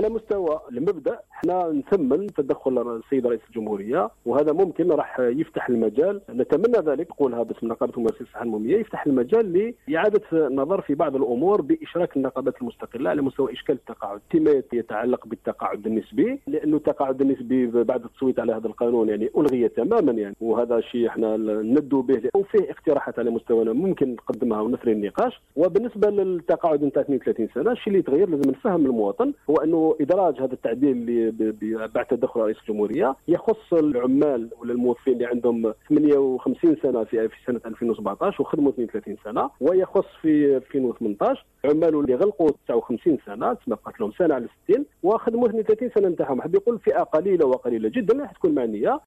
على مستوى المبدا حنا نثمن تدخل السيد رئيس الجمهوريه، وهذا ممكن راح يفتح المجال، نتمنى ذلك نقولها باسم نقابه ممارسي الصحه المهنيه، يفتح المجال لاعاده النظر في بعض الامور باشراك النقابات المستقله على مستوى اشكال التقاعد، فيما يتعلق بالتقاعد النسبي، لانه التقاعد النسبي بعد التصويت على هذا القانون يعني الغي تماما يعني، وهذا شيء احنا ندوا به وفيه اقتراحات على مستوانا ممكن نقدمها ونثري النقاش. وبالنسبه للتقاعد نتاع 32 سنه، الشيء اللي يتغير لازم نفهم المواطن هو انه ادراج هذا التعديل اللي بعد تدخل رئيس الجمهوريه يخص العمال ولا الموظفين اللي عندهم 58 سنه في سنه 2017 وخدموا 32 سنه، ويخص في 2018 عمال اللي غلقوا 59 سنه تسمى بقات لهم سنه على 60 وخدموا 32 سنه نتاعهم. حاب يقول فئه قليله وقليله جدا راح تكون معنيه